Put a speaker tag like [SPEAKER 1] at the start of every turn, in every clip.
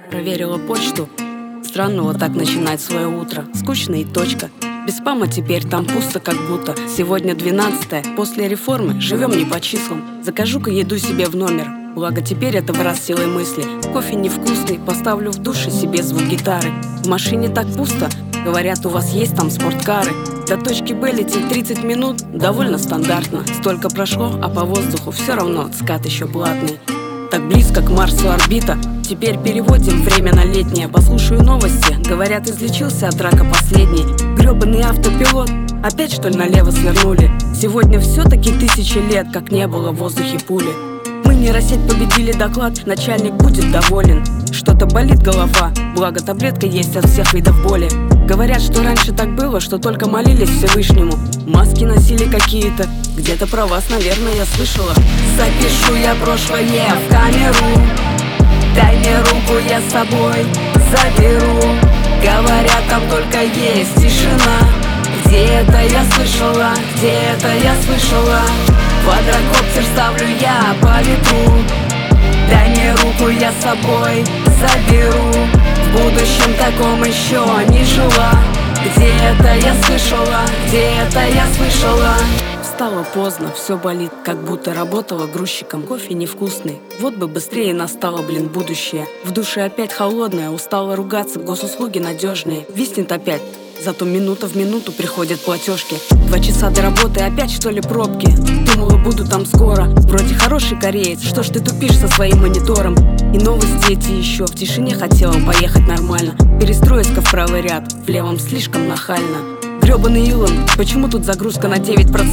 [SPEAKER 1] Проверила почту. Странно вот так начинать свое утро. Скучно и точка. Без спама теперь там пусто как будто. Сегодня 12-е, после реформы живем не по числам. Закажу-ка еду себе в номер. Благо теперь это в раз силой мысли. Кофе невкусный, поставлю в душе себе звук гитары. В машине так пусто, говорят, у вас есть там спорткары. До точки Б лететь 30 минут, довольно стандартно. Столько прошло, а по воздуху все равно скат еще платный. Так близко к Марсу орбита. Теперь переводим время на летнее. Послушаю новости, говорят, излечился от рака последний. Гребаный автопилот, опять что ли налево свернули? Сегодня все-таки 1000 лет, как не было в воздухе пули. Мы нейросеть победили, доклад, начальник будет доволен. Что-то болит голова, благо таблетка есть от всех видов боли. Говорят, что раньше так было, что только молились Всевышнему. Маски носили какие-то, где-то про вас, наверное, я слышала. Запишу я прошлое в камеру, дай мне руку, я с собой заберу. Говорят, там только есть тишина. Где это я слышала, где это я слышала? Квадрокоптер ставлю я по ветру. Дай мне руку, я с собой заберу. В будущем таком еще не жила. Где это я слышала, где это я слышала? Встала поздно, все болит, как будто работала грузчиком. Кофе невкусный, вот бы быстрее настало, блин, будущее. В душе опять холодная, устала ругаться, госуслуги надежные. Виснет опять, зато минута в минуту приходят платежки. 2 часа до работы, опять что ли пробки? Думала, буду там скоро. Вроде хороший кореец, что ж ты тупишь со своим монитором? И новости эти еще. В тишине хотела поехать нормально. Перестроить-ка в правый ряд, в левом слишком нахально. Гребаный Илон, почему тут загрузка на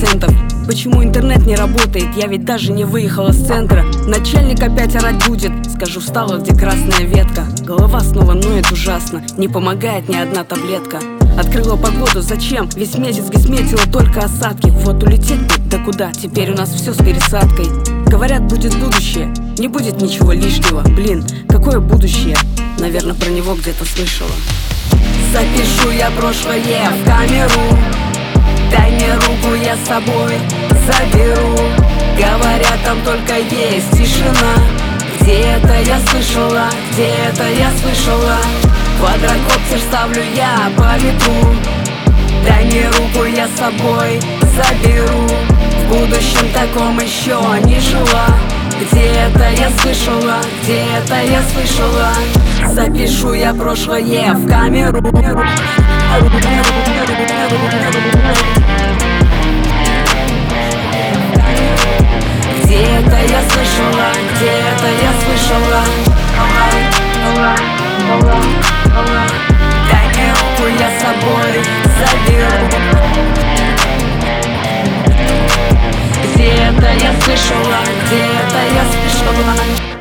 [SPEAKER 1] 9%? Почему интернет не работает? Я ведь даже не выехала с центра. Начальник опять орать будет. Скажу, встала, где красная ветка. Голова снова ноет ужасно. Не помогает ни одна таблетка. Открыла погоду, зачем? Весь месяц гисметила только осадки. Вот улететь бы, да куда? Теперь у нас все с пересадкой. Говорят, будет будущее, не будет ничего лишнего. Блин, какое будущее? Наверное, про него где-то слышала. Запишу я прошлое в камеру. Дай мне руку, я с собой заберу. Говорят, там только есть тишина. Где это я слышала, где это я слышала? Квадрокоптер ставлю я по ветру. Дай мне руку, я с собой заберу. В будущем таком еще не жила. Где это я слышала, где это я слышала? Запишу я прошлое в камеру. Где это я слышала, где это я слышала? Дай мне руку, я с собой заберу. Где это я слышала, где это я слышала?